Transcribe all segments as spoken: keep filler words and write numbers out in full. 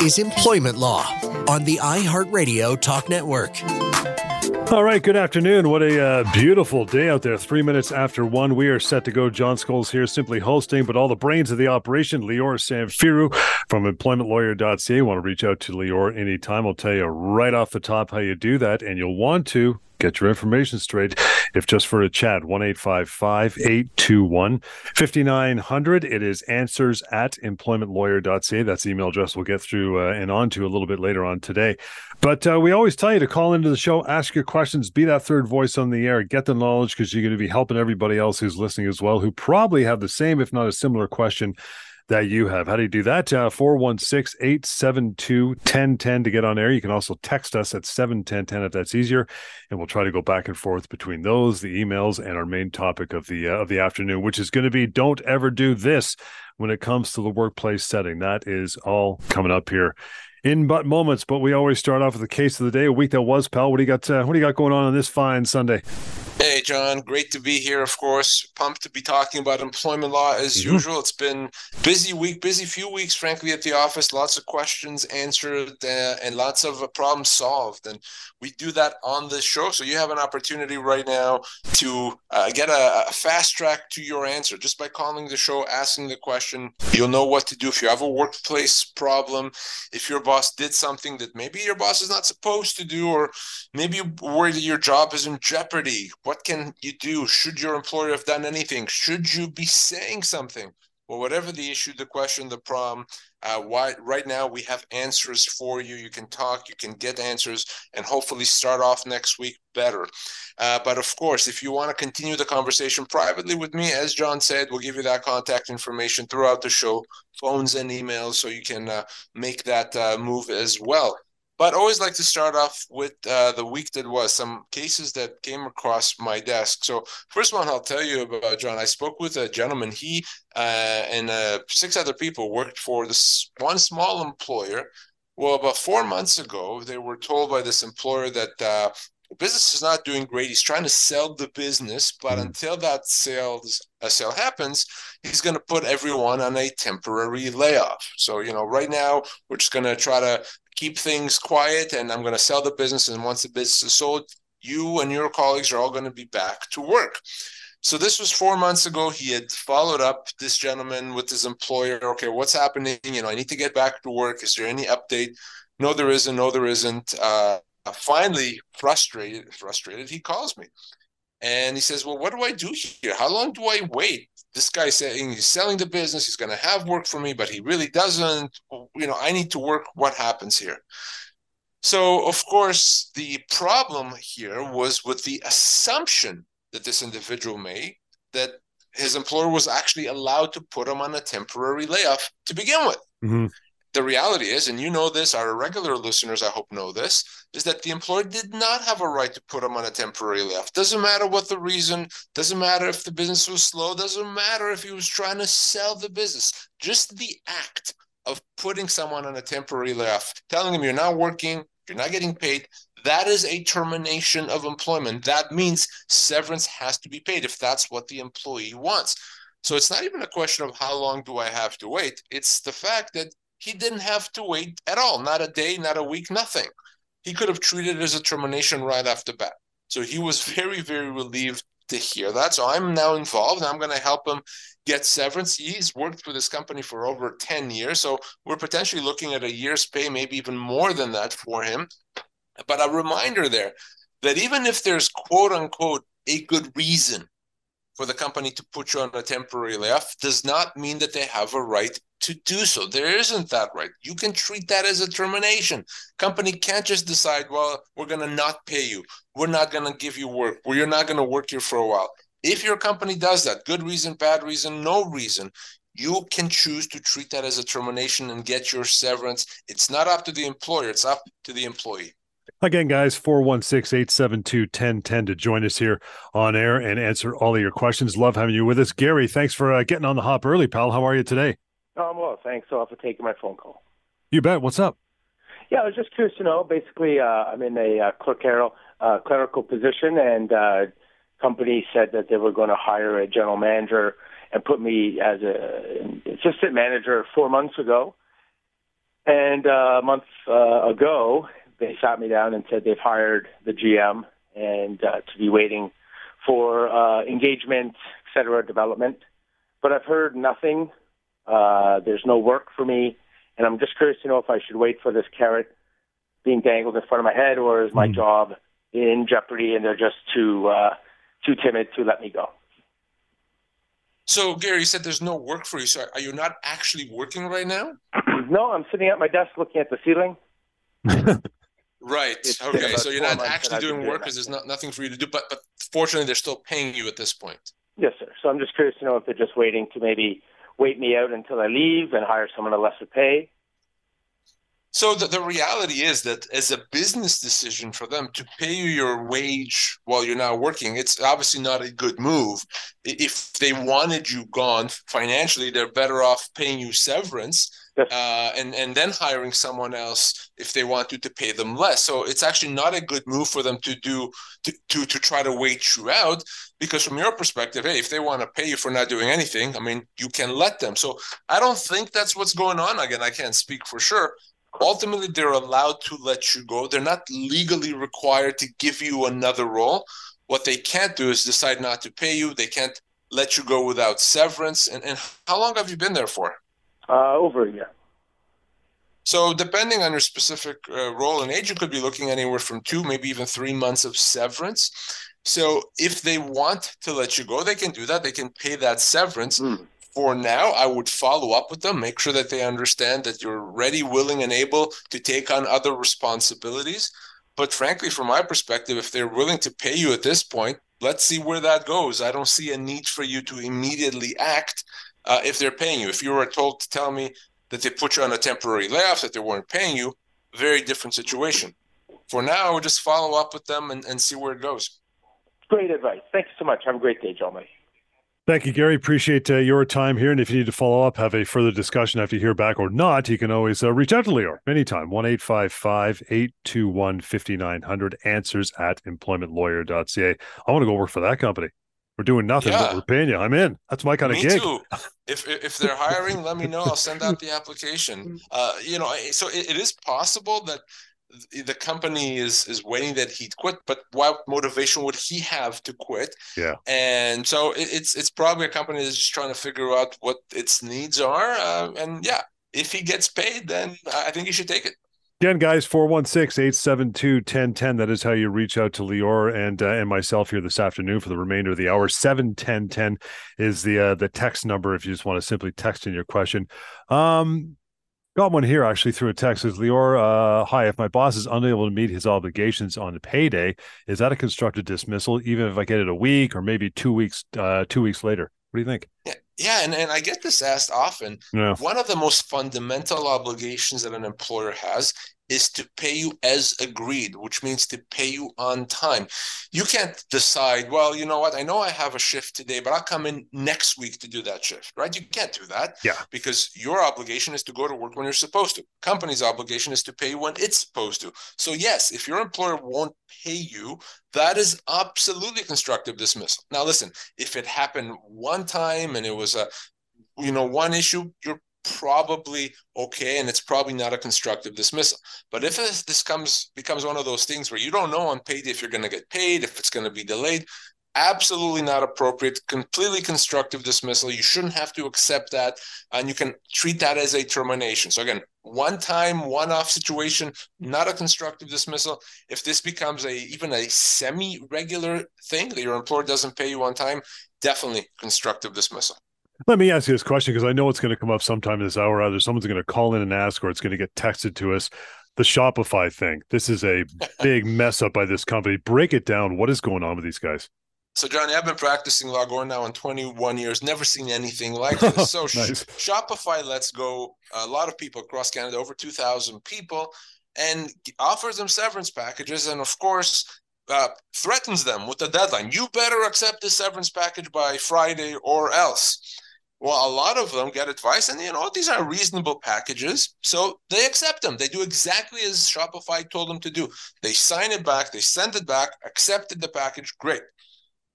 is Employment Law on the iHeartRadio Talk Network. All right, good afternoon. What a uh, beautiful day out there. Three minutes after one, we are set to go. John Scholes here, simply hosting, but all the brains of the operation, Lior Samfiru from employment lawyer dot c a. Want to reach out to Lior anytime. I'll tell you right off the top how you do that, and you'll want to get your information straight, if just for a chat. one eight five five, eight two one, five nine zero zero. It is answers at employment lawyer dot c a. That's the email address we'll get through uh, and on to a little bit later on today. But uh, we always tell you to call into the show, ask your questions, be that third voice on the air, get the knowledge, because you're going to be helping everybody else who's listening as well, who probably have the same, if not a similar question that you have. How do you do that? Uh, four one six, eight seven two, one zero one zero to get on air. You can also text us at seven one zero one zero if that's easier, and we'll try to go back and forth between those, the emails, and our main topic of the uh, of the afternoon, which is going to be don't ever do this when it comes to the workplace setting. That is all coming up here in but moments, but we always start off with the case of the day, a week that was, pal. What do you got? Uh, what do you got going on on this fine Sunday? Hey, John. Great to be here, of course. Pumped to be talking about employment law as mm-hmm. usual. It's been busy week, busy few weeks, frankly, at the office. Lots of questions answered uh, and lots of uh, problems solved. And we do that on this show. So you have an opportunity right now to uh, get a, a fast track to your answer. Just by calling the show, asking the question, you'll know what to do. If you have a workplace problem, if your boss did something that maybe your boss is not supposed to do, or maybe you're worried that your job is in jeopardy, what can you do? Should your employer have done anything? Should you be saying something? Well, whatever the issue, the question, the problem, uh, why, right now we have answers for you. You can talk, you can get answers, and hopefully start off next week better. Uh, but of course, if you want to continue the conversation privately with me, as John said, we'll give you that contact information throughout the show, phones and emails, so you can uh, make that uh, move as well. But I always like to start off with uh, the week that was, some cases that came across my desk. So first one I'll tell you about, John, I spoke with a gentleman. He uh, and uh, six other people worked for this one small employer. Well, about four months ago, they were told by this employer that uh, the business is not doing great. He's trying to sell the business, but mm-hmm. until that sales, a sale happens, he's going to put everyone on a temporary layoff. So, you know, right now, we're just going to try to keep things quiet, and I'm going to sell the business. And once the business is sold, you and your colleagues are all going to be back to work. So this was four months ago. He had followed up, this gentleman, with his employer. Okay, what's happening? You know, I need to get back to work. Is there any update? No, there isn't. No, there isn't. Uh, finally, frustrated, frustrated, he calls me. And he says, well, what do I do here? How long do I wait? This guy saying he's selling the business, he's going to have work for me, but he really doesn't. You know, I need to work. What happens here? So, of course, the problem here was with the assumption that this individual made that his employer was actually allowed to put him on a temporary layoff to begin with. Mm-hmm. The reality is, and you know this, our regular listeners, I hope, know this, is that the employer did not have a right to put him on a temporary layoff. Doesn't matter what the reason, doesn't matter if the business was slow, doesn't matter if he was trying to sell the business. Just the act of putting someone on a temporary layoff, telling him you're not working, you're not getting paid, that is a termination of employment. That means severance has to be paid if that's what the employee wants. So it's not even a question of how long do I have to wait. It's the fact that he didn't have to wait at all, not a day, not a week, nothing. He could have treated it as a termination right off the bat. So he was very, very relieved to hear that. So I'm now involved. I'm going to help him get severance. He's worked for this company for over ten years. So we're potentially looking at a year's pay, maybe even more than that for him. But a reminder there that even if there's quote unquote a good reason for the company to put you on a temporary layoff, does not mean that they have a right to do so. There isn't that right. You can treat that as a termination. Company can't just decide, well, we're going to not pay you. We're not going to give you work. Well, you're not going to work here for a while. If your company does that, good reason, bad reason, no reason, you can choose to treat that as a termination and get your severance. It's not up to the employer. It's up to the employee. Again, guys, four one six, eight seven two, one zero one zero to join us here on air and answer all of your questions. Love having you with us. Gary, thanks for uh, getting on the hop early, pal. How are you today? Oh, I'm well. Thanks a lot for taking my phone call. You bet. What's up? Yeah, I was just curious to know. Basically, uh, I'm in a uh, clerical, uh, clerical position, and uh, company said that they were going to hire a general manager and put me as a, an assistant manager four months ago. And uh, a month uh, ago, they sat me down and said they've hired the G M and uh, to be waiting for uh, engagement, et cetera, development. But I've heard nothing. Uh, there's no work for me. And I'm just curious to know if I should wait for this carrot being dangled in front of my head, or is my mm. job in jeopardy and they're just too uh, too timid to let me go. So, Gary, you said there's no work for you. So are you not actually working right now? No, I'm sitting at my desk looking at the ceiling. Right. It's okay. So you're not actually doing work because there's not, nothing for you to do. But, but fortunately, they're still paying you at this point. Yes, sir. So I'm just curious to know if they're just waiting to maybe wait me out until I leave and hire someone at lesser pay. So the, the reality is that as a business decision for them to pay you your wage while you're not working, it's obviously not a good move. If they wanted you gone financially, they're better off paying you severance uh, and, and then hiring someone else if they want you to pay them less. So it's actually not a good move for them to do to, to, to try to wait you out, because from your perspective, hey, if they want to pay you for not doing anything, I mean, you can let them. So I don't think that's what's going on. Again, I can't speak for sure. Ultimately, they're allowed to let you go. They're not legally required to give you another role. What they can't do is decide not to pay you. They can't let you go without severance. And, and how long have you been there for? Uh, over a year. So depending on your specific uh, role and age, you could be looking anywhere from two, maybe even three months of severance. So if they want to let you go, they can do that. They can pay that severance. Mm. For now, I would follow up with them, make sure that they understand that you're ready, willing, and able to take on other responsibilities. But frankly, from my perspective, if they're willing to pay you at this point, let's see where that goes. I don't see a need for you to immediately act uh, if they're paying you. If you were told to tell me that they put you on a temporary layoff, that they weren't paying you, very different situation. For now, I would just follow up with them and, and see where it goes. Great advice. Thank you so much. Have a great day, gentlemen. Thank you, Gary. Appreciate uh, your time here. And if you need to follow up, have a further discussion after you hear back or not, you can always uh, reach out to Lior anytime. one eight five five, eight two one, five nine zero zero. Answers at employment lawyer dot c a. I want to go work for that company. We're doing nothing, yeah. but we're paying you. I'm in. That's my kind me of gig. Too. If if they're hiring, let me know. I'll send out the application. Uh, you know, so it, it is possible that the company is is waiting that he'd quit, but what motivation would he have to quit? Yeah, and so it, it's it's probably a company that's just trying to figure out what its needs are, uh, and yeah, if he gets paid, then I think he should take it. Again, guys, four one six, eight seven two, one zero one zero. That is how you reach out to Lior and uh, and myself here this afternoon for the remainder of the hour. seven one zero one zero is the uh, the text number if you just want to simply text in your question. Um. Got one here actually through a text. Says Lior, uh, hi, if my boss is unable to meet his obligations on the payday, is that a constructive dismissal, even if I get it a week or maybe two weeks uh, two weeks later? What do you think? Yeah, yeah and, and I get this asked often. Yeah. One of the most fundamental obligations that an employer has is to pay you as agreed, which means to pay you on time. You can't decide, well, you know what, I know I have a shift today, but I'll come in next week to do that shift, right? You can't do that. Yeah. Because your obligation is to go to work when you're supposed to. Company's obligation is to pay you when it's supposed to. So yes, if your employer won't pay you, that is absolutely constructive dismissal. Now listen, if it happened one time and it was a, you know, one issue, you're probably okay, and it's probably not a constructive dismissal. But if this comes becomes one of those things where you don't know on payday if you're going to get paid, if it's going to be delayed, absolutely not appropriate, completely constructive dismissal. You shouldn't have to accept that, and you can treat that as a termination. So again, one time, one-off situation, not a constructive dismissal. If this becomes a even a semi-regular thing that your employer doesn't pay you on time, definitely constructive dismissal. Let me ask you this question because I know it's going to come up sometime this hour. Either someone's going to call in and ask, or it's going to get texted to us. The Shopify thing. This is a big mess up by this company. Break it down. What is going on with these guys? So, Johnny, I've been practicing law going now in twenty-one years. Never seen anything like this. So, nice. Shopify lets go a lot of people across Canada, over two thousand people, and offers them severance packages. And, of course, uh, threatens them with a deadline. You better accept this severance package by Friday or else. Well, a lot of them get advice, and, you know, these are reasonable packages, so they accept them. They do exactly as Shopify told them to do. They sign it back, they send it back, accepted the package, great.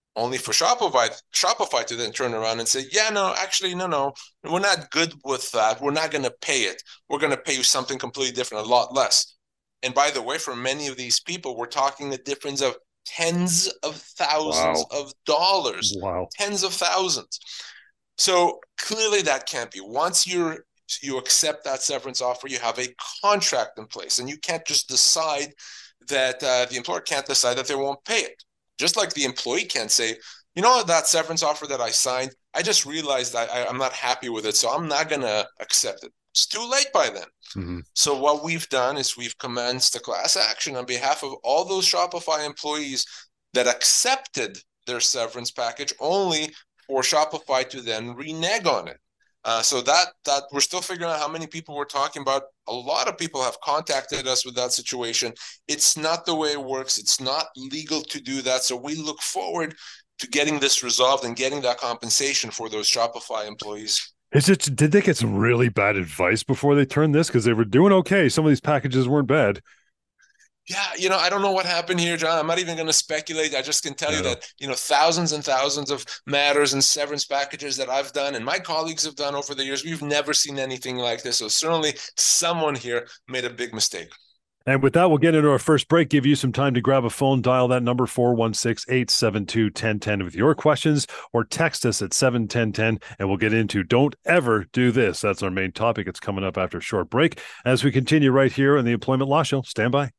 only for Shopify, Shopify to then turn around and say, yeah, no, actually, no, no, we're not good with that. We're not going to pay it. We're going to pay you something completely different, a lot less. And by the way, for many of these people, we're talking a difference of tens of thousands wow. of dollars, wow. tens of thousands. So clearly that can't be. Once you're you accept that severance offer, you have a contract in place, and you can't just decide that uh, the employer can't decide that they won't pay it. Just like the employee can't say, you know, that severance offer that I signed, I just realized that I, I'm not happy with it, so I'm not going to accept it. It's too late by then. Mm-hmm. So what we've done is we've commenced a class action on behalf of all those Shopify employees that accepted their severance package, only for Shopify to then renege on it. Uh, so that that we're still figuring out how many people we're talking about. A lot of people have contacted us with that situation. It's not the way it works. It's not legal to do that. So we look forward to getting this resolved and getting that compensation for those Shopify employees. Is it? Did they get some really bad advice before they turned this? Because they were doing okay. Some of these packages weren't bad. Yeah, you know, I don't know what happened here, John. I'm not even going to speculate. I just can tell you that, you know, thousands and thousands of matters and severance packages that I've done and my colleagues have done over the years, we've never seen anything like this. So certainly someone here made a big mistake. And with that, we'll get into our first break, give you some time to grab a phone, dial that number four one six, eight seven two, one zero one zero with your questions, or text us at seven one zero one zero, and we'll get into Don't Ever Do This. That's our main topic. It's coming up after a short break as we continue right here on the Employment Law Show. Stand by.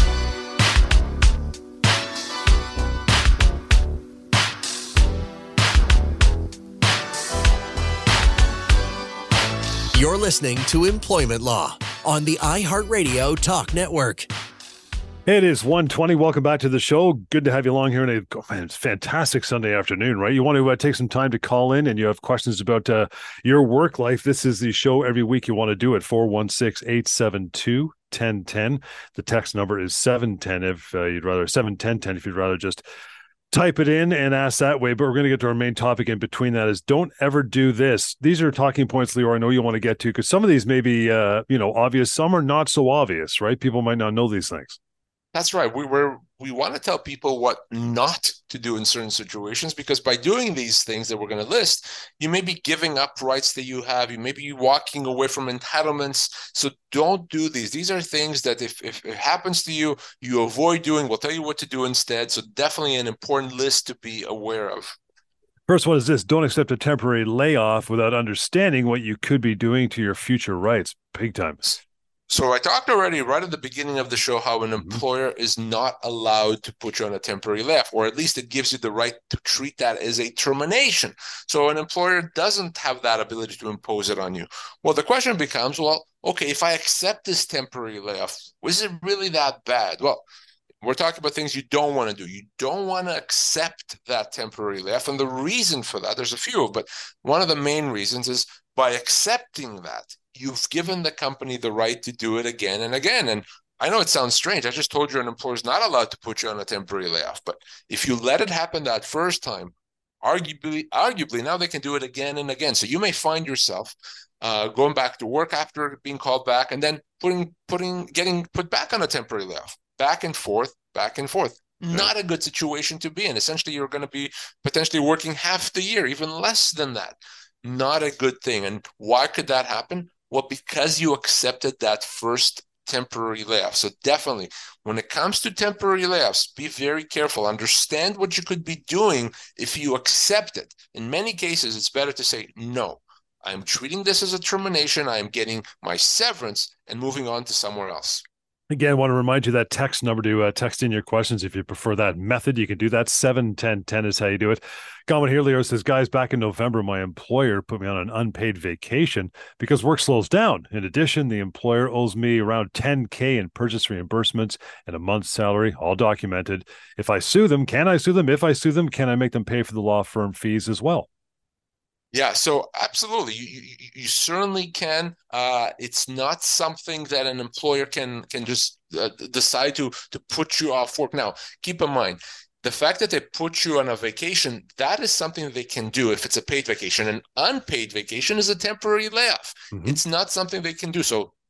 You're listening to Employment Law on the iHeartRadio Talk Network. It is one twenty. Welcome back to the show. Good to have you along here on a oh man, it's fantastic Sunday afternoon, right? You want to uh, take some time to call in and you have questions about uh, your work life. This is the show every week you want to do it. four one six, eight seven two, one zero one zero. The text number is seven one zero if uh, you'd rather, seven one zero one zero if you'd rather just type it in and ask that way. But we're going to get to our main topic in between that is don't ever do this. These are talking points, Lior, I know you want to get to, because some of these may be, uh, you know, obvious. Some are not so obvious, right? People might not know these things. That's right. We were we want to tell people what not to do in certain situations, because by doing these things that we're going to list, you may be giving up rights that you have. You may be walking away from entitlements. So don't do these. These are things that if, if it happens to you, you avoid doing. We'll tell you what to do instead. So definitely an important list to be aware of. First one is this: don't accept a temporary layoff without understanding what you could be doing to your future rights. Big time. So I talked already right at the beginning of the show how an employer is not allowed to put you on a temporary layoff, or at least it gives you the right to treat that as a termination. So an employer doesn't have that ability to impose it on you. Well, the question becomes, well, okay, if I accept this temporary layoff, was it really that bad? Well, we're talking about things you don't want to do. You don't want to accept that temporary layoff. And the reason for that, there's a few, but one of the main reasons is by accepting that, you've given the company the right to do it again and again. And I know it sounds strange. I just told you an employer is not allowed to put you on a temporary layoff. But if you let it happen that first time, arguably, arguably now they can do it again and again. So you may find yourself uh, going back to work after being called back and then putting, putting, getting put back on a temporary layoff, back and forth, back and forth. Yeah. Not a good situation to be in. Essentially, you're going to be potentially working half the year, even less than that. Not a good thing. And why could that happen? Well, because you accepted that first temporary layoff. So definitely, when it comes to temporary layoffs, be very careful. Understand what you could be doing if you accept it. In many cases, it's better to say, no, I'm treating this as a termination. I am getting my severance and moving on to somewhere else. Again, I want to remind you that text number to uh, text in your questions. If you prefer that method, you can do that. seven one zero one zero is how you do it. Comment here, Leo says, guys, back in November, my employer put me on an unpaid vacation because work slows down. In addition, the employer owes me around ten K in purchase reimbursements and a month's salary, all documented. If I sue them, can I sue them? If I sue them, can I make them pay for the law firm fees as well? Yeah, so absolutely, you, you, you certainly can. Uh, it's not something that an employer can can just uh, decide to to put you off work. Now, keep in mind, the fact that they put you on a vacation, that is something that they can do if it's a paid vacation. An unpaid vacation is a temporary layoff. Mm-hmm. It's not something they can do. So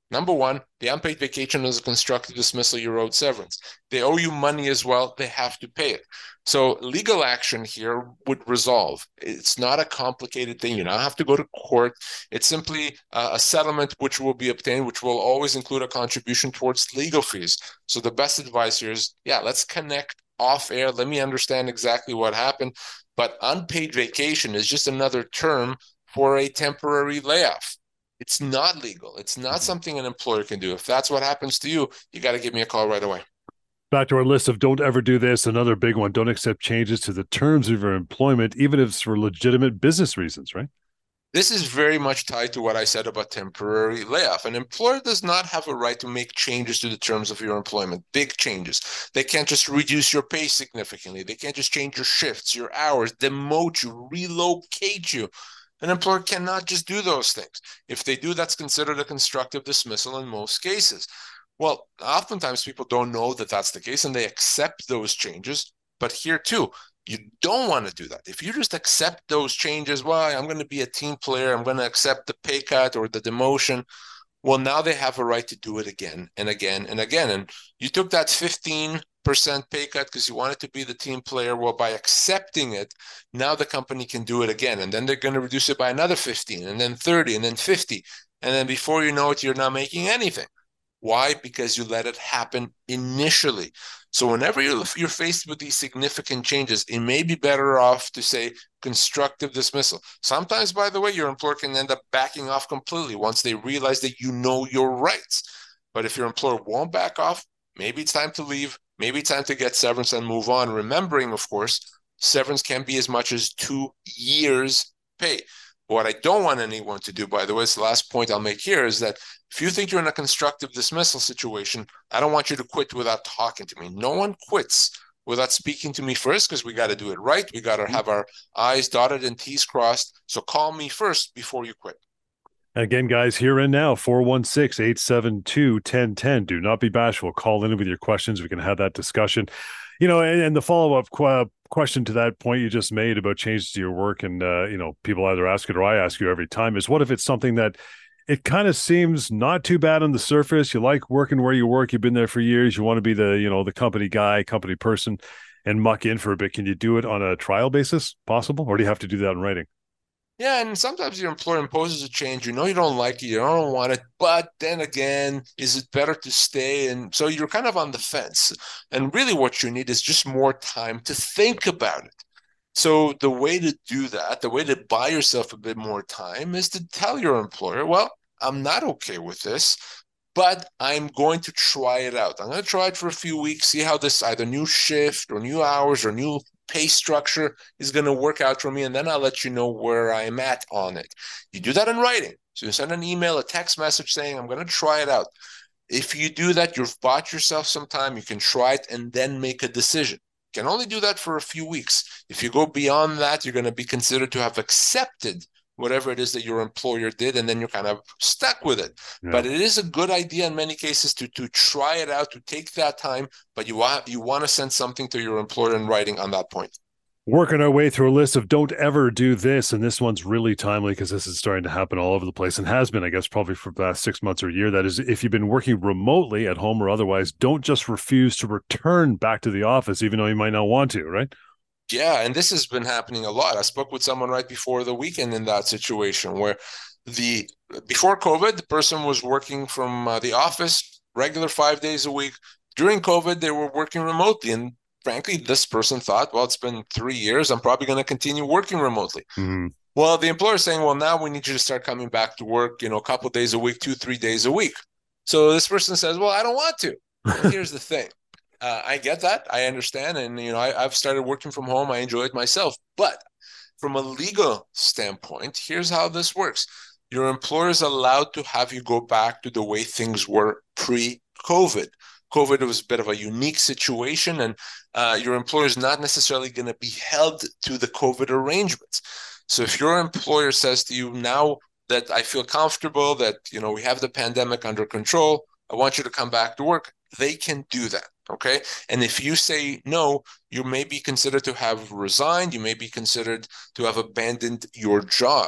Number one, the unpaid vacation is a constructive dismissal. You owed severance. They owe you money as well. They have to pay it. So legal action here would resolve. It's not a complicated thing. You don't have to go to court. It's simply uh, a settlement which will be obtained, which will always include a contribution towards legal fees. So the best advice here is, yeah, let's connect off air. Let me understand exactly what happened. But unpaid vacation is just another term for a temporary layoff. It's not legal. It's not something an employer can do. If that's what happens to you, you got to give me a call right away. Back to our list of don't ever do this. Another big one. Don't accept changes to the terms of your employment, even if it's for legitimate business reasons, right? This is very much tied to what I said about temporary layoff. An employer does not have a right to make changes to the terms of your employment, big changes. They can't just reduce your pay significantly. They can't just change your shifts, your hours, demote you, relocate you. An employer cannot just do those things. If they do, that's considered a constructive dismissal in most cases. Well, oftentimes people don't know that that's the case and they accept those changes. But here too, you don't want to do that. If you just accept those changes, well, I'm going to be a team player, I'm going to accept the pay cut or the demotion. Well, now they have a right to do it again and again and again. And you took that fifteen percent pay cut because you wanted to be the team player. Well, by accepting it, now the company can do it again. And then they're going to reduce it by another fifteen and then thirty and then fifty. And then before you know it, you're not making anything. Why? Because you let it happen initially. So whenever you're, you're faced with these significant changes, it may be better off to say constructive dismissal. Sometimes, by the way, your employer can end up backing off completely once they realize that you know your rights. But if your employer won't back off, maybe it's time to leave. Maybe it's time to get severance and move on. Remembering, of course, severance can be as much as two years' pay. What I don't want anyone to do, by the way, is the last point I'll make here, is that if you think you're in a constructive dismissal situation, I don't want you to quit without talking to me. No one quits without speaking to me first, because we got to do it right. We got to have our I's dotted and T's crossed. So call me first before you quit. Again, guys, here and now, four one six, eight seven two, one zero one zero. Do not be bashful. Call in with your questions. We can have that discussion. You know, and, and the follow-up qu- question to that point you just made about changes to your work, and, uh, you know, people either ask it or I ask you every time, is what if it's something that it kind of seems not too bad on the surface? You like working where you work. You've been there for years. You want to be the, you know, the company guy, company person, and muck in for a bit. Can you do it on a trial basis? Possible? Or do you have to do that in writing? Yeah, and sometimes your employer imposes a change. You know you don't like it, you don't want it, but then again, is it better to stay? And so you're kind of on the fence. And really what you need is just more time to think about it. So the way to do that, the way to buy yourself a bit more time, is to tell your employer, well, I'm not okay with this, but I'm going to try it out. I'm going to try it for a few weeks, see how this either new shift or new hours or new pay structure is going to work out for me, and then I'll let you know where I'm at on it. You do that in writing. So you send an email, a text message saying, I'm going to try it out. If you do that, you've bought yourself some time. You can try it and then make a decision. You can only do that for a few weeks. If you go beyond that, you're going to be considered to have accepted whatever it is that your employer did, and then you're kind of stuck with it. Yeah. But it is a good idea in many cases to to try it out, to take that time, but you want you want to send something to your employer in writing on that point. Working our way through a list of don't ever do this, and this one's really timely because this is starting to happen all over the place and has been, I guess, probably for the last six months or a year. That is, if you've been working remotely at home or otherwise, don't just refuse to return back to the office, even though you might not want to, right? Yeah, and this has been happening a lot. I spoke with someone right before the weekend in that situation where the before COVID, the person was working from uh, the office, regular five days a week. During COVID, they were working remotely. And frankly, this person thought, well, it's been three years. I'm probably going to continue working remotely. Mm-hmm. Well, the employer is saying, well, now we need you to start coming back to work, you know, a couple of days a week, two, three days a week. So this person says, well, I don't want to. Well, here's the thing. Uh, I get that. I understand. And, you know, I, I've started working from home. I enjoy it myself. But from a legal standpoint, here's how this works. Your employer is allowed to have you go back to the way things were pre-COVID. COVID was a bit of a unique situation, and uh, your employer is not necessarily going to be held to the COVID arrangements. So if your employer says to you, now that I feel comfortable, that, you know, we have the pandemic under control, I want you to come back to work, they can do that. Okay. And if you say no, you may be considered to have resigned. You may be considered to have abandoned your job.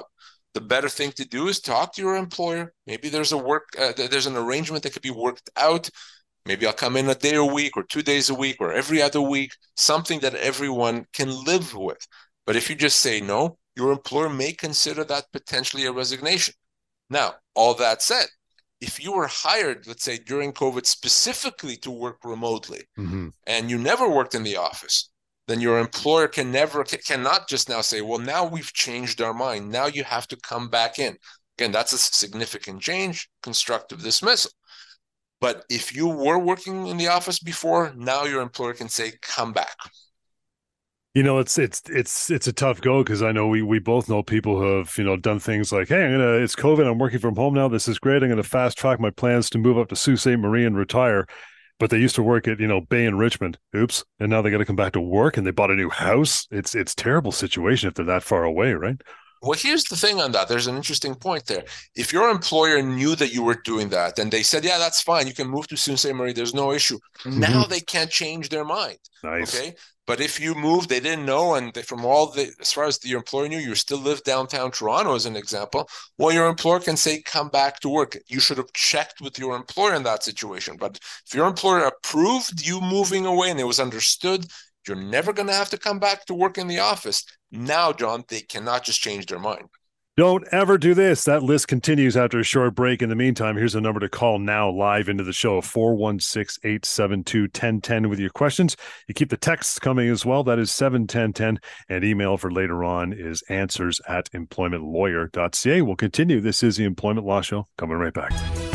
the better thing to do is talk to your employer. Maybe there's a work, uh, there's an arrangement that could be worked out. Maybe I'll come in a day a week or two days a week or every other week, something that everyone can live with. But if you just say no, your employer may consider that potentially a resignation. Now, all that said, if you were hired, let's say during COVID specifically to work remotely, mm-hmm. and you never worked in the office, then your employer can never, cannot just now say, well, now we've changed our mind. Now you have to come back in. Again, that's a significant change, constructive dismissal. But if you were working in the office before, now your employer can say, come back. You know, it's it's it's it's a tough go because I know we we both know people who have, you know, done things like, hey, I'm gonna it's COVID, I'm working from home now. This is great. I'm gonna fast track my plans to move up to Sault Ste. Marie and retire. But they used to work at, you know, Bay and Richmond. Oops. And now they got to come back to work and they bought a new house. It's it's terrible situation if they're that far away, right? Well, here's the thing on that. There's an interesting point there. If your employer knew that you were doing that and they said, yeah, that's fine, you can move to Sault Ste. Marie, there's no issue. Mm-hmm. Now they can't change their mind. Nice. Okay. But if you moved, they didn't know, and they, from all the, as far as the, your employer knew, you still live downtown Toronto as an example, well, your employer can say, come back to work. You should have checked with your employer in that situation. But if your employer approved you moving away and it was understood, you're never going to have to come back to work in the office. Now, John, they cannot just change their mind. Don't ever do this. That list continues after a short break. In the meantime, here's a number to call now live into the show, four one six, eight seven two, one zero one zero with your questions. You keep the texts coming as well. That is seven ten ten. And email for later on is answers at employment lawyer dot c a. We'll continue. This is the Employment Law Show. Coming right back.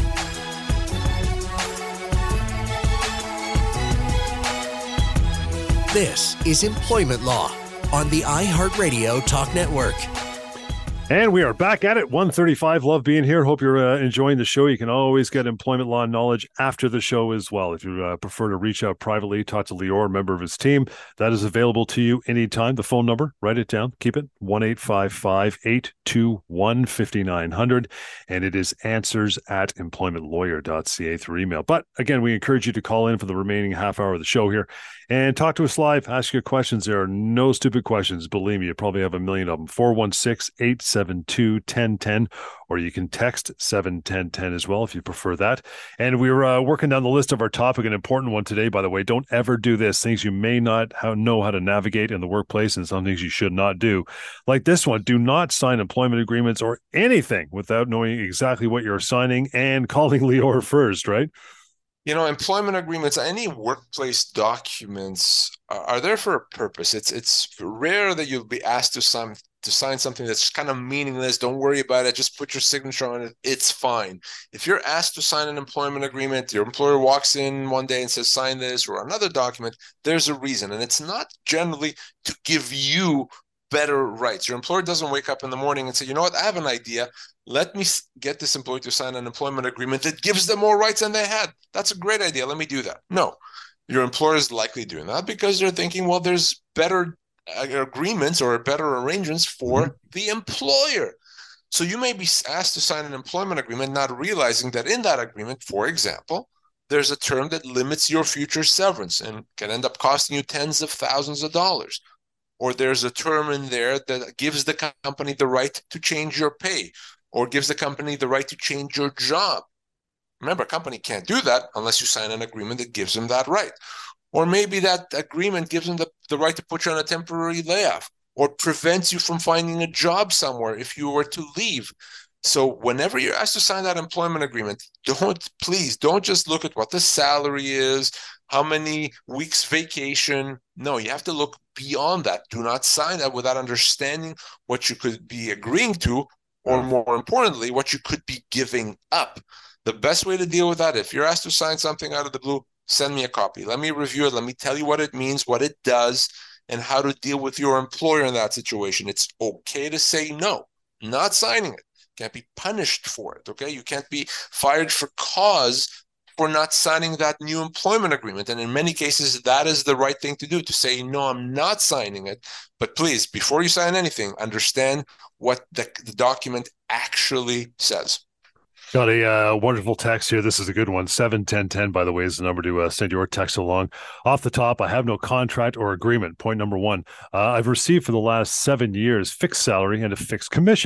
This is Employment Law on the iHeartRadio Talk Network. And we are back at it, one thirty-five. Love being here. Hope you're uh, enjoying the show. You can always get employment law knowledge after the show as well. If you uh, prefer to reach out privately, talk to Lior, a member of his team, that is available to you anytime. The phone number, write it down, keep it, one eight five five, eight two one, five nine zero zero. And it is answers at employment lawyer dot c a through email. But again, we encourage you to call in for the remaining half hour of the show here and talk to us live. Ask your questions. There are no stupid questions. Believe me, you probably have a million of them. four one six, eight seven two, one zero one zero, or you can text seven ten ten as well if you prefer that. And we're uh, working down the list of our topic, an important one today, by the way. Don't ever do this. Things you may not how, know how to navigate in the workplace and some things you should not do. Like this one, do not sign employment agreements or anything without knowing exactly what you're signing and calling Lior first, right? You know, employment agreements, any workplace documents are, are there for a purpose. It's it's rare that you'll be asked to sign to sign something that's kind of meaningless. Don't worry about it. Just put your signature on it. It's fine. If you're asked to sign an employment agreement, your employer walks in one day and says, sign this or another document, there's a reason. And it's not generally to give you better rights. Your employer doesn't wake up in the morning and say, you know what, I have an idea. Let me get this employee to sign an employment agreement that gives them more rights than they had. That's a great idea. Let me do that. No, your employer is likely doing that because they're thinking, well, there's better agreements or better arrangements for mm-hmm. the employer. So you may be asked to sign an employment agreement, not realizing that in that agreement, for example, there's a term that limits your future severance and can end up costing you tens of thousands of dollars. Or there's a term in there that gives the company the right to change your pay or gives the company the right to change your job. Remember, a company can't do that unless you sign an agreement that gives them that right. Or maybe that agreement gives them the, the right to put you on a temporary layoff or prevents you from finding a job somewhere if you were to leave. So whenever you're asked to sign that employment agreement, don't, please, don't just look at what the salary is, how many weeks vacation. No, you have to look beyond that. Do not sign that without understanding what you could be agreeing to, or more importantly, what you could be giving up. The best way to deal with that, if you're asked to sign something out of the blue, send me a copy. Let me review it. Let me tell you what it means, what it does, and how to deal with your employer in that situation. It's okay to say no, not signing it. Can't be punished for it, okay? You can't be fired for cause for not signing that new employment agreement. And in many cases, that is the right thing to do, to say, no, I'm not signing it. But please, before you sign anything, understand what the, the document actually says. Got a uh, wonderful text here. This is a good one. seven ten ten, by the way, is the number to uh, send your text along. Off the top, I have no contract or agreement. Point number one, uh, I've received for the last seven years fixed salary and a fixed commission.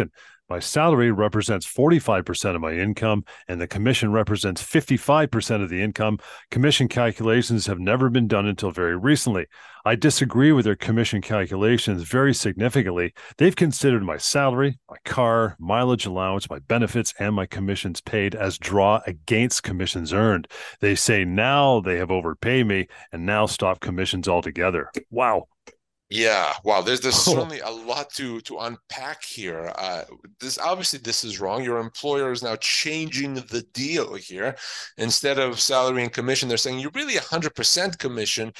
My salary represents forty-five percent of my income, and the commission represents fifty-five percent of the income. Commission calculations have never been done until very recently. I disagree with their commission calculations very significantly. They've considered my salary, my car, mileage allowance, my benefits, and my commissions paid as draw against commissions earned. They say now they have overpaid me and now stop commissions altogether. Wow. Yeah, wow. There's there's certainly a lot to to unpack here. Uh, this obviously this is wrong. Your employer is now changing the deal here. Instead of salary and commission, they're saying you're really one hundred percent commission,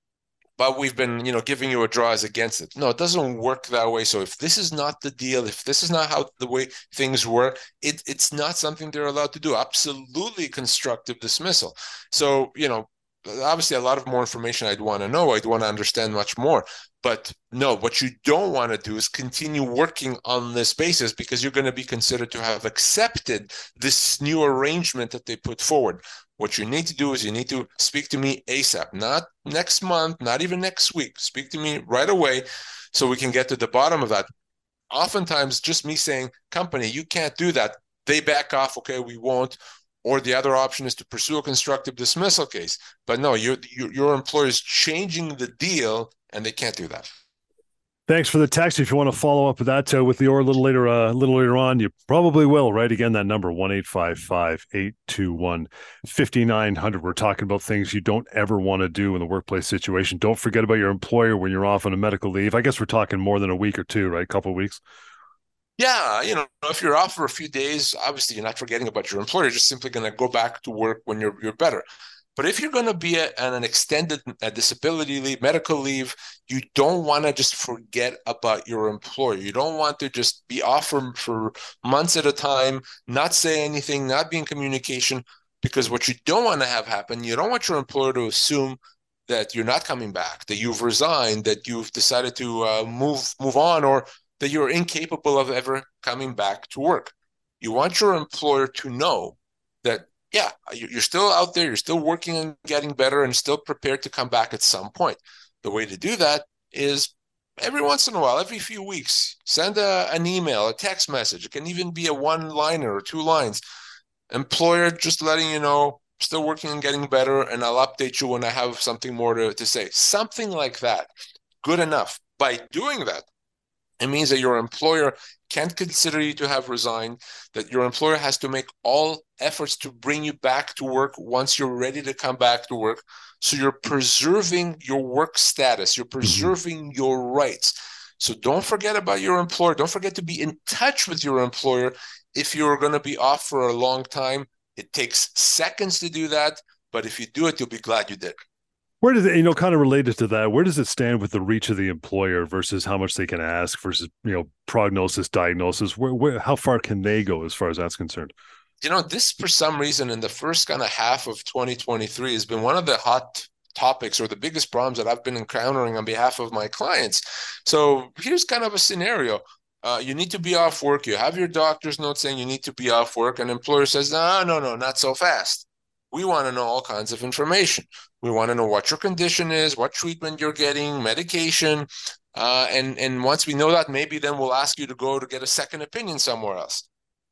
but we've been, you know, giving you a draw as against it. No, it doesn't work that way. So if this is not the deal, if this is not how the way things work, it it's not something they're allowed to do. Absolutely constructive dismissal. So, you know, obviously a lot of more information I'd want to know. I'd want to understand much more. But no, what you don't want to do is continue working on this basis, because you're going to be considered to have accepted this new arrangement that they put forward. What you need to do is you need to speak to me ASAP, not next month, not even next week. Speak to me right away so we can get to the bottom of that. Oftentimes, just me saying, company, you can't do that, they back off, okay, we won't. Or the other option is to pursue a constructive dismissal case. But no, your your employer is changing the deal, and they can't do that. Thanks for the text. If you want to follow up with that uh, with Lior a little later, uh, a little later on, you probably will, right? Again, that number, one eight five five, eight two one, five nine zero zero. We're talking about things you don't ever want to do in the workplace situation. Don't forget about your employer when you're off on a medical leave. I guess we're talking more than a week or two, right? A couple of weeks. Yeah, you know, if you're off for a few days, obviously you're not forgetting about your employer. You're just simply going to go back to work when you're you're better. But if you're going to be on an extended a disability leave, medical leave, you don't want to just forget about your employer. You don't want to just be off for, for months at a time, not say anything, not be in communication, because what you don't want to have happen, you don't want your employer to assume that you're not coming back, that you've resigned, that you've decided to uh, move move on, or that you're incapable of ever coming back to work. You want your employer to know that, yeah, you're still out there, you're still working and getting better and still prepared to come back at some point. The way to do that is every once in a while, every few weeks, send a, an email, a text message. It can even be a one-liner or two lines. Employer, just letting you know, still working and getting better, and I'll update you when I have something more to, to say. Something like that. Good enough. By doing that, it means that your employer can't consider you to have resigned, that your employer has to make all efforts to bring you back to work once you're ready to come back to work. So you're preserving your work status, you're preserving mm-hmm. your rights. So don't forget about your employer. Don't forget to be in touch with your employer if you're going to be off for a long time. It takes seconds to do that, but if you do it, you'll be glad you did. Where does it, you know, kind of related to that, where does it stand with the reach of the employer versus how much they can ask versus, you know, prognosis, diagnosis? Where, where, how far can they go as far as that's concerned? You know, this, for some reason, in the first kind of half of twenty twenty-three has been one of the hot topics or the biggest problems that I've been encountering on behalf of my clients. So here's kind of a scenario. Uh, you need to be off work. You have your doctor's note saying you need to be off work. An employer says, no, no, no, not so fast. We want to know all kinds of information. We want to know what your condition is, what treatment you're getting, medication. Uh, and, and once we know that, maybe then we'll ask you to go to get a second opinion somewhere else.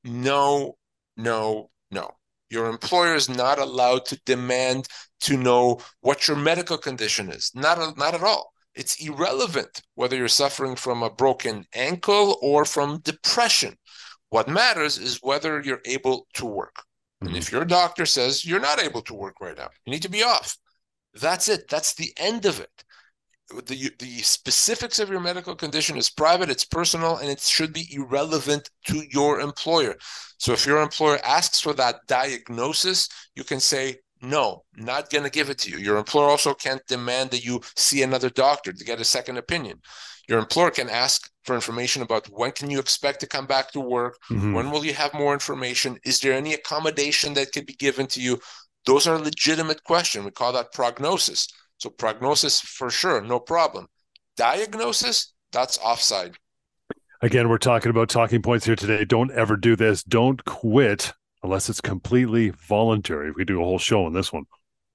No, no, no. Your employer is not allowed to demand to know what your medical condition is. Not, not at all. It's irrelevant whether you're suffering from a broken ankle or from depression. What matters is whether you're able to work. And if your doctor says you're not able to work right now, you need to be off. That's it. That's the end of it. The, the specifics of your medical condition is private, it's personal, and it should be irrelevant to your employer. So if your employer asks for that diagnosis, you can say, no, not going to give it to you. Your employer also can't demand that you see another doctor to get a second opinion. Your employer can ask for information about when can you expect to come back to work? Mm-hmm. When will you have more information? Is there any accommodation that could be given to you? Those are legitimate questions. We call that prognosis. So prognosis, for sure, no problem. Diagnosis, that's offside. Again, we're talking about talking points here today. Don't ever do this. Don't quit unless it's completely voluntary. We do a whole show on this one.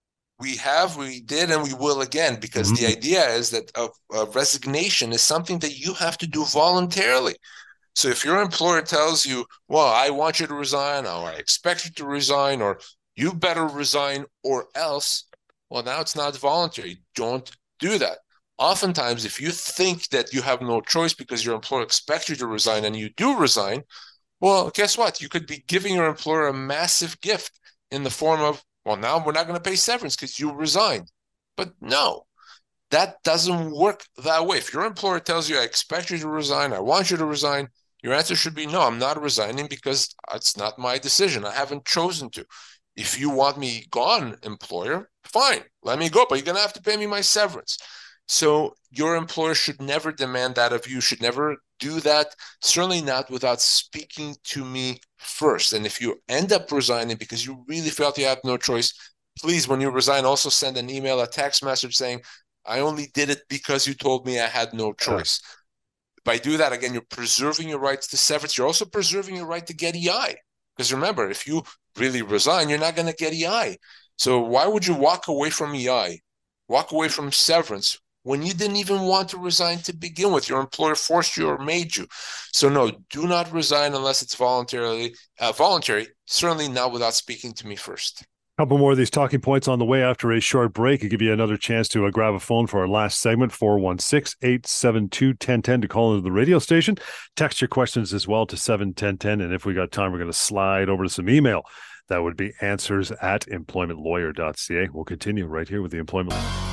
We have, we did, and we will again, because mm-hmm. the idea is that a, a resignation is something that you have to do voluntarily. So if your employer tells you, well, I want you to resign, or I expect you to resign, or you better resign or else, well, now it's not voluntary. Don't do that. Oftentimes, if you think that you have no choice because your employer expects you to resign and you do resign, well, guess what? You could be giving your employer a massive gift in the form of, well, now we're not going to pay severance because you resigned. But no, that doesn't work that way. If your employer tells you, I expect you to resign, I want you to resign, your answer should be, no, I'm not resigning because it's not my decision. I haven't chosen to. If you want me gone, employer, fine, let me go, but you're going to have to pay me my severance. So your employer should never demand that of you, should never do that, certainly not without speaking to me first. And if you end up resigning because you really felt you have no choice, please, when you resign, also send an email, a text message saying, I only did it because you told me I had no choice. Yeah. By doing that, again, you're preserving your rights to severance. You're also preserving your right to get E I. Because remember, if you really resign, you're not going to get E I. So why would you walk away from E I, walk away from severance, when you didn't even want to resign to begin with? Your employer forced you or made you. So no, do not resign unless it's voluntarily uh, voluntary, certainly not without speaking to me first. A couple more of these talking points on the way after a short break. I'll give you another chance to uh, grab a phone for our last segment, four one six, eight seven two, one zero one zero to call into the radio station. Text your questions as well to seven one zero one zero, and if we got time, we're going to slide over to some email. That would be answers at employment lawyer dot c a. We'll continue right here with the Employment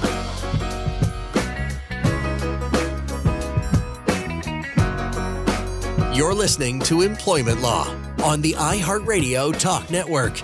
You're listening to Employment Law on the iHeartRadio Talk Network.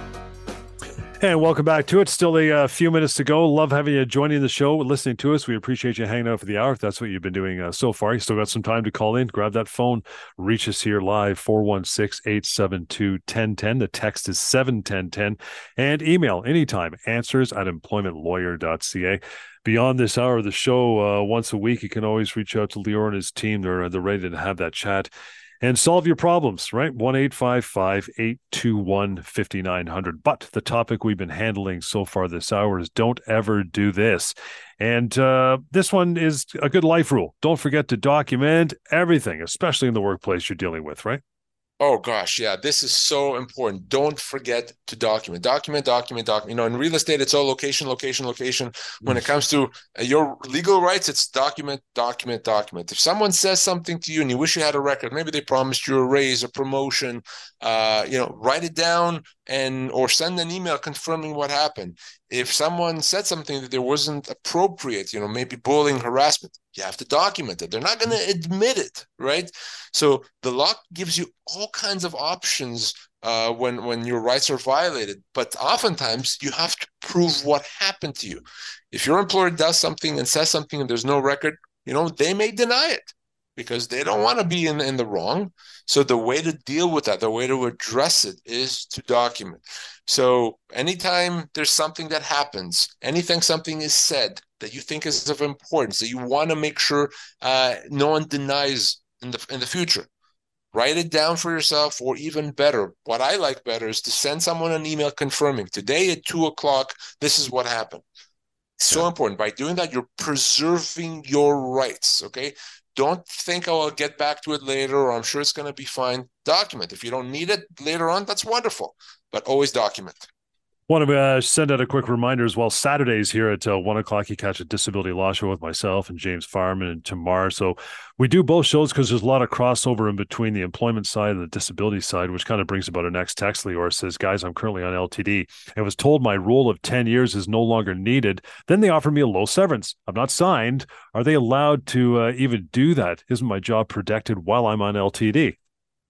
And welcome back to it. Still a uh, few minutes to go. Love having you joining the show, listening to us. We appreciate you hanging out for the hour. If that's what you've been doing uh, so far, you still got some time to call in. Grab that phone. Reach us here live, four one six, eight seven two, one zero one zero. The text is seven one zero one zero. And email anytime, answers at employment lawyer dot c a. Beyond this hour of the show, uh, once a week, you can always reach out to Lior and his team. They're, they're ready to have that chat and solve your problems, right? one eight five five, eight two one, five nine zero zero. But the topic we've been handling so far this hour is don't ever do this. And uh, this one is a good life rule. Don't forget to document everything, especially in the workplace you're dealing with, right? Oh, gosh, yeah, this is so important. Don't forget to document. Document, document, document. You know, in real estate, it's all location, location, location. When it comes to your legal rights, it's document, document, document. If someone says something to you and you wish you had a record, maybe they promised you a raise, a promotion, uh, you know, write it down and or send an email confirming what happened. If someone said something that there wasn't appropriate, you know, maybe bullying, harassment, you have to document it. They're not going to admit it, right? So the law gives you all kinds of options uh, when, when your rights are violated. But oftentimes you have to prove what happened to you. If your employer does something and says something and there's no record, you know, they may deny it because they don't want to be in, in the wrong. So the way to deal with that, the way to address it is to document. So anytime there's something that happens, anything something is said that you think is of importance, that you want to make sure uh, no one denies in the in the future, write it down for yourself, or even better, what I like better is to send someone an email confirming today at two o'clock, this is what happened. So yeah. important. By doing that, you're preserving your rights, okay? Don't think, oh, I'll get back to it later, or I'm sure it's going to be fine. Document. If you don't need it later on, that's wonderful, but always document. Want to uh, send out a quick reminder as well. Saturdays here at uh, one o'clock, you catch a Disability Law Show with myself and James Farman and Tamar. So we do both shows because there's a lot of crossover in between the employment side and the disability side, which kind of brings about our next text. Lior says, guys, I'm currently on L T D. I was told my role of ten years is no longer needed. Then they offered me a low severance. I'm not signed. Are they allowed to uh, even do that? Isn't my job protected while I'm on L T D?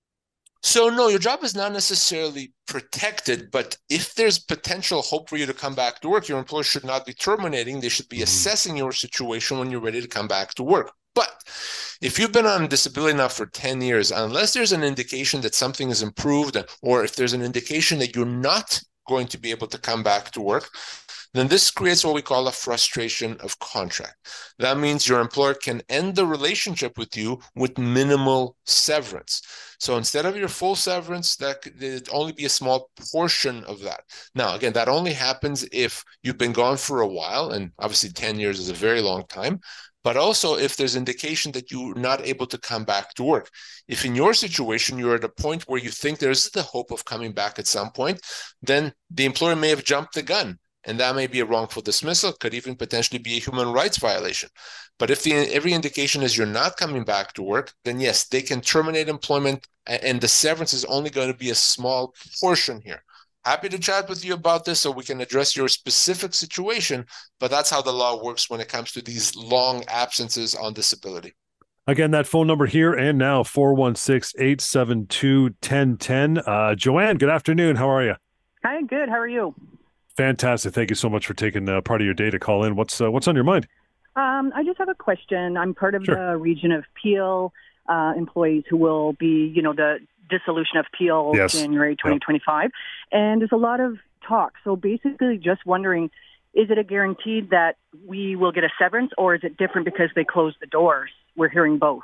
So no, your job is not necessarily protected, but if there's potential hope for you to come back to work, your employer should not be terminating. They should be mm-hmm. assessing your situation when you're ready to come back to work. But if you've been on disability now for ten years, unless there's an indication that something is improved, or if there's an indication that you're not going to be able to come back to work, then this creates what we call a frustration of contract. That means your employer can end the relationship with you with minimal severance. So instead of your full severance, that could only be a small portion of that. Now, again, that only happens if you've been gone for a while, and obviously ten years is a very long time. but also if there's indication that you're not able to come back to work. If in your situation, you're at a point where you think there's the hope of coming back at some point, then the employer may have jumped the gun. And that may be a wrongful dismissal, could even potentially be a human rights violation. But if the, every indication is you're not coming back to work, then yes, they can terminate employment, and the severance is only going to be a small portion here. Happy to chat with you about this so we can address your specific situation, but that's how the law works when it comes to these long absences on disability. Again, that phone number here and now, four one six, eight seven two, one zero one zero. Uh, Joanne, good afternoon. How are you? Hi, good. How are you? Fantastic. Thank you so much for taking uh, part of your day to call in. What's uh, what's on your mind? Um, I just have a question. I'm part of Sure. the region of Peel uh, employees who will be, you know, the dissolution of Peel Yes. January twenty twenty-five. Yep. And there's a lot of talk. So basically just wondering, is it a guaranteed that we will get a severance, or is it different because they closed the doors? We're hearing both.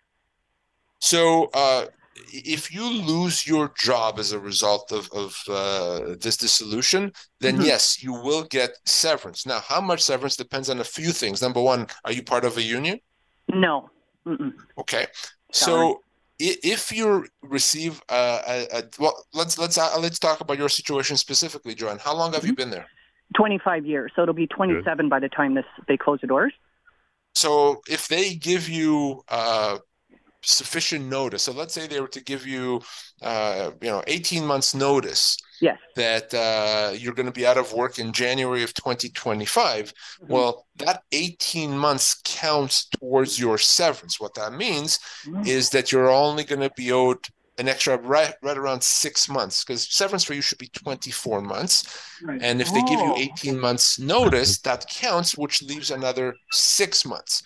So uh, if you lose your job as a result of, of uh, this dissolution, then Mm-hmm. yes, you will get severance. Now, how much severance depends on a few things. Number one, are you part of a union? No. Mm-mm. Okay. Sorry. So i- if you receive a, a, a well, let's let's uh, let's talk about your situation specifically, Joanne. How long have you been there? twenty-five years. So it'll be twenty-seven by the time this they close the doors. So if they give you uh, sufficient notice, so let's say they were to give you, uh, you know, eighteen months notice Yes. that uh, you're going to be out of work in January of twenty twenty-five, Mm-hmm. well, that eighteen months counts towards your severance. What that means Mm-hmm. is that you're only going to be owed an extra right, right around six months, because severance for you should be twenty-four months. Right. And if they give you Oh. eighteen months notice, that counts, which leaves another six months.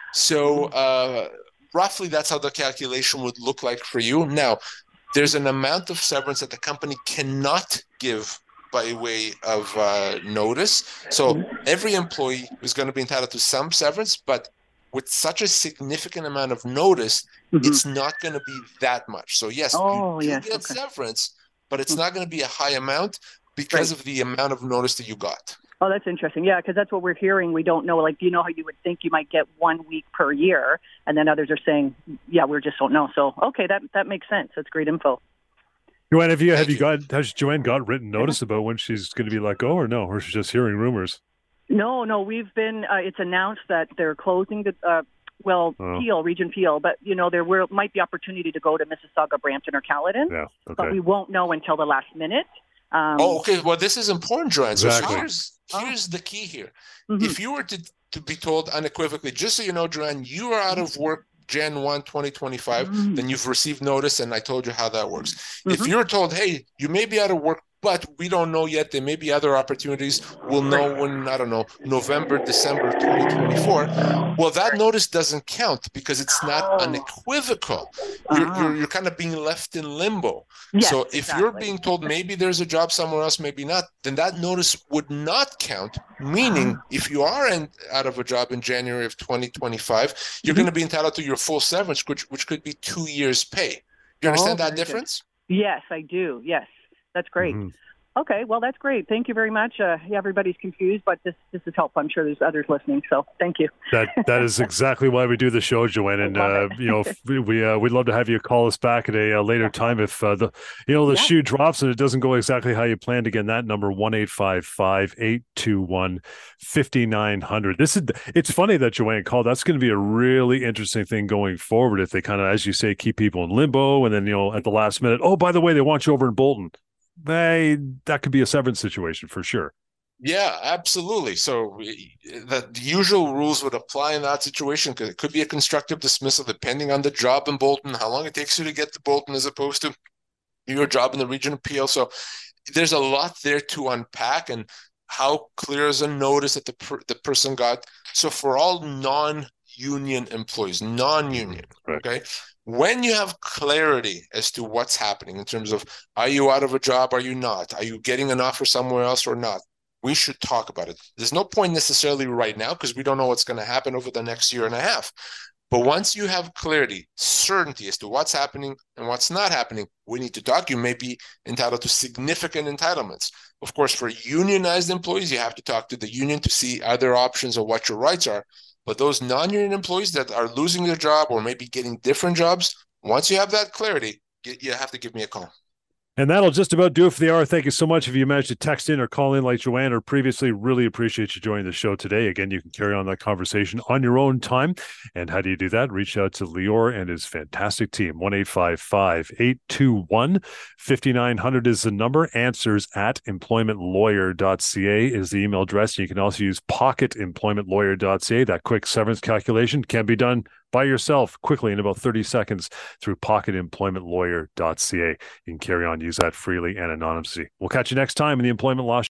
So uh, roughly that's how the calculation would look like for you. Now, there's an amount of severance that the company cannot give by way of uh, notice. So every employee is going to be entitled to some severance, but with such a significant amount of notice, Mhm. it's not going to be that much. So yes, Oh, you do yes, get okay. severance, but it's not going to be a high amount because Right. of the amount of notice that you got. Oh, that's interesting. Yeah, because that's what we're hearing. We don't know. Like, you know how you would think you might get one week per year, and then others are saying, yeah, we just don't know. So, okay, that that makes sense. That's great info. Joanne, have you have Thank you you. got has Joanne got written notice about when she's going to be let go, or no, or she's just hearing rumors? No, no, we've been. Uh, it's announced that they're closing the. Uh, well, Oh. Peel, Region Peel, but you know there will, might be opportunity to go to Mississauga, Brampton, or Caledon, Yeah. but Okay. we won't know until the last minute. Um, Oh, okay. Well, this is important, Joanne. So, so Exactly. here's Oh. here's the key here. mhm. If you were to, to be told unequivocally, just so you know, Joanne, you are out of work January first, twenty twenty-five, Mm. then you've received notice, and I told you how that works. If Mhm. you're told, hey, you may be out of work, but we don't know yet, there may be other opportunities, we'll know in, I don't know, November, December twenty twenty-four, well, that notice doesn't count because it's not Oh. unequivocal. You're, Ah. you're, you're kind of being left in limbo. Yes, So if you're exactly. being told maybe there's a job somewhere else, maybe not, then that notice would not count. Meaning, if you are in, out of a job in January of twenty twenty-five, you're Mhm. going to be entitled to your full severance, which which could be two years' pay. You understand Oh, that very good. difference? Yes, I do. Yes, that's great. Mhm. Okay, well, that's great. Thank you very much. Uh, yeah, everybody's confused, but this this is helpful. I'm sure there's others listening, so thank you. That that is exactly why we do the show, Joanne. And I uh, love it. you know, if we we uh, we'd love to have you call us back at a uh, later time if uh, the you know the Yeah. shoe drops and it doesn't go exactly how you planned. Again, that number one eight five five eight two one five nine zero zero. This is it's funny that Joanne called. That's going to be a really interesting thing going forward if they kind of, as you say, keep people in limbo and then you know at the last minute, oh, by the way, they want you over in Bolton. They that could be a severance situation for sure. Yeah, absolutely. So we- the, the usual rules would apply in that situation because it could be a constructive dismissal depending on the job in Bolton, how long it takes you to get to Bolton as opposed to your job in the region of Peel. So there's a lot there to unpack, and how clear is a notice that the per, the person got. So for all non-union employees, non-union, Right. okay, when you have clarity as to what's happening in terms of are you out of a job, are you not, are you getting an offer somewhere else or not, we should talk about it. There's no point necessarily right now because we don't know what's going to happen over the next year and a half. But once you have clarity, certainty as to what's happening and what's not happening, we need to talk. You may be entitled to significant entitlements. Of course, for unionized employees, you have to talk to the union to see other options or what your rights are. But those non-union employees that are losing their job or maybe getting different jobs, once you have that clarity, you have to give me a call. And that'll just about do it for the hour. Thank you so much. If you managed to text in or call in like Joanne or previously, really appreciate you joining the show today. Again, you can carry on that conversation on your own time. And how do you do that? Reach out to Lior and his fantastic team. one eight five five, eight two one, five nine zero zero is the number. Answers at employment lawyer dot c a is the email address. You can also use pocket employment lawyer dot c a. That quick severance calculation can be done by yourself quickly in about thirty seconds through pocket employment lawyer dot c a. You can carry on, use that freely and anonymously. We'll catch you next time in the Employment Law Show.